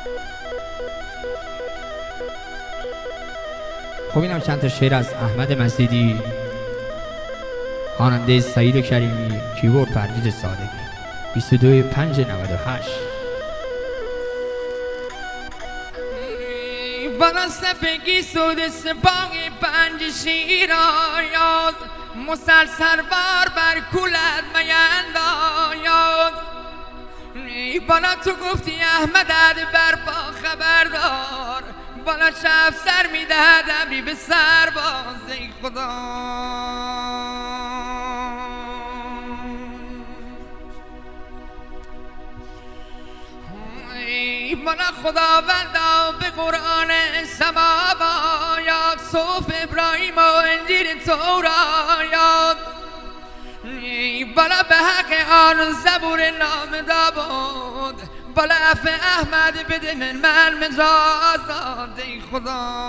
خب اینم چند تا شعر از احمد مزیدی، خواننده سعید کریمی، کیبورد فرید صادقی. 22/5/98. بنا سفگی سود سپاهی 5 شیر آیاد، مسلسل بار بر کولت میند آیاد. بالا تو گفتی احمدت بر با خبردار، بالا چه افسر میدهد امری به سرباز ای خدا. بالا خداوندا به قرآن سما باید، صحف ابراهیم و انجیل تورات، بالا به حق آن زبور نام داوود، بالا عفو احمد بده من مجازات ای خدا.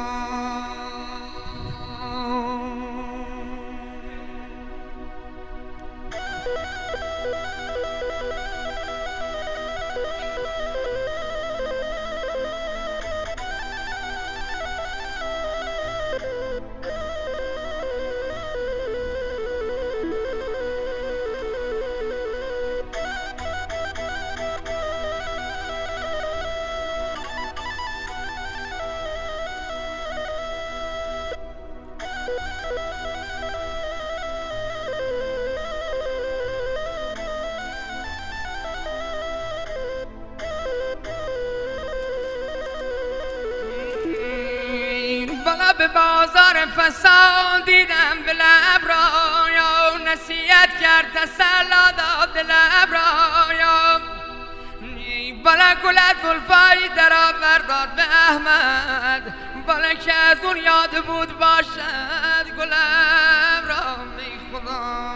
بالا به بازار فساد دیدم به لب رایا، نصیحت کرد تسلا داد لب رایا. بالا گلت زلفایی در آورداد به احمد، بالا که از اون یاد بود باشد گلم را ای خدا.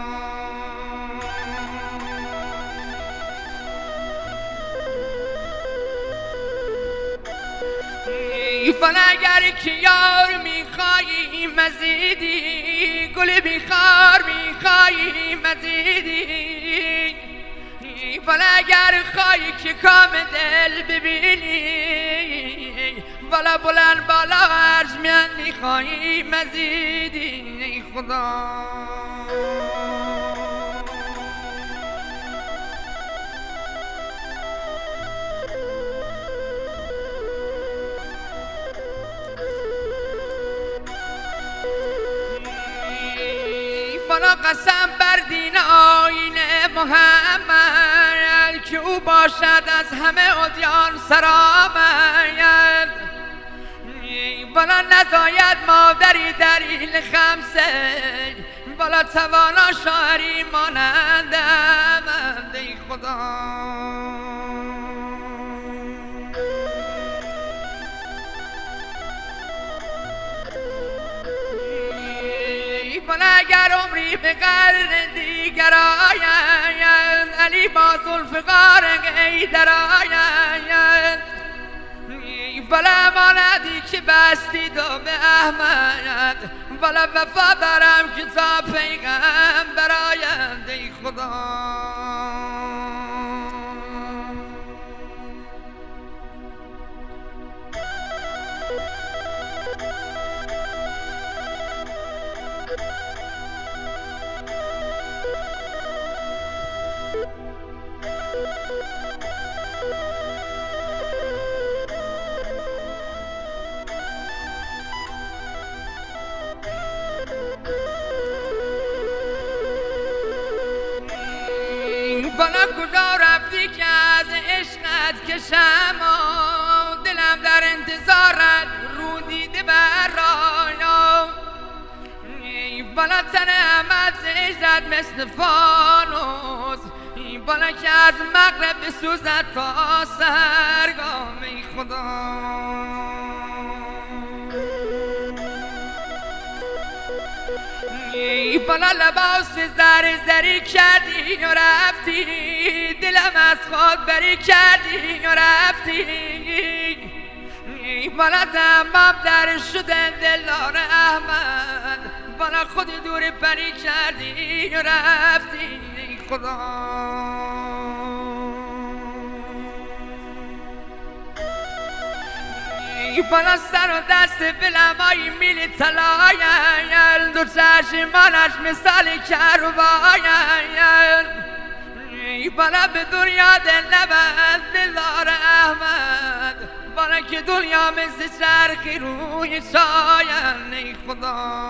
بالا اگر که یار میخوایی مزیدی، گل بیخار میخوایی مزیدی، بالا اگر خواهی که کام دل ببینی، بالا بلند بالا ارجمند میخوایی مزیدی ای خدا. بالا قسم بر دین آیین محمد، که او باشد از همه ادیان سرآمد. بالا نزاید مادری دلیل خمسه، بالا توانا شاعری مانندم ای خدا. بالا اگر عمری به قرن دیگر آید، علی با ذوالفقار حیدر آید، بالا امانتی که بستی دو به احمد، بالا وفا دارم که تا پیغمبر آید ای خدا. بالا کجا رفتی که از عشقت کشم، دلم در انتظارت رو دیده بر رایا. بالا تن احمد زیزد مثل فانوس، بالا که از مغرب بسوزد تا سرگام ای خدا. بالا لباس زری کردی و رفتی، دلم از خود بری کردی و رفتی. بالا تمام در شده دلار احمد، بالا خود دور پری کردی و رفتی ای خدا. بالا سر و دست بلمای میلی طلاین دو چشمانش مثال کرباین بالا به دنیا دل نبند دلدار احمد بالا که دنیا مثل چرخی روی چاین ای خدا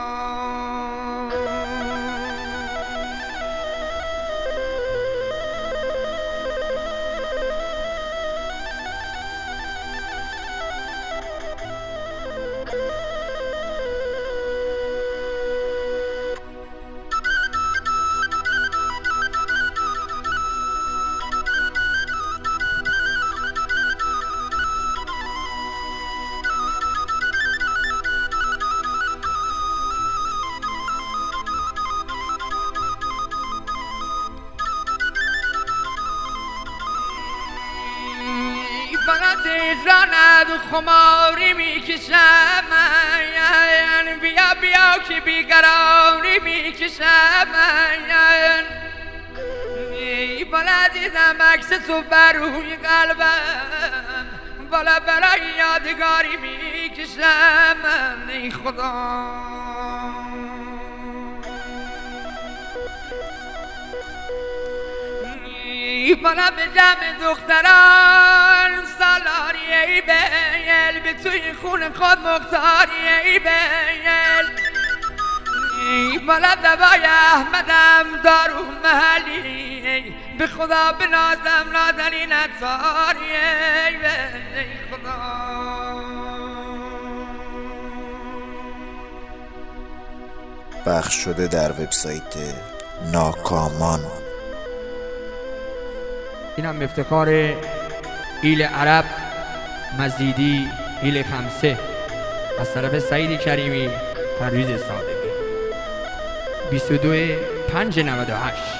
راند خماری میکشم بیا بیا که بیقراری میکشم بالا دیدم عکس تو بر روی قلبم بالا برای یادگاری میکشم ای خدا بالا به جمع دختران سالاری ای بیل به توی خون خود مختاری ای بیل بالا دوای احمدم دارو محلی به خدا بنازم نازنین اتاری ای بیل ای خدا پخش شده در وبسایت ناکامان. اینم افتخار ایل عرب مزیدی ایل خمسه از طرف سعید کریمی پرویز صادقی 22/5/98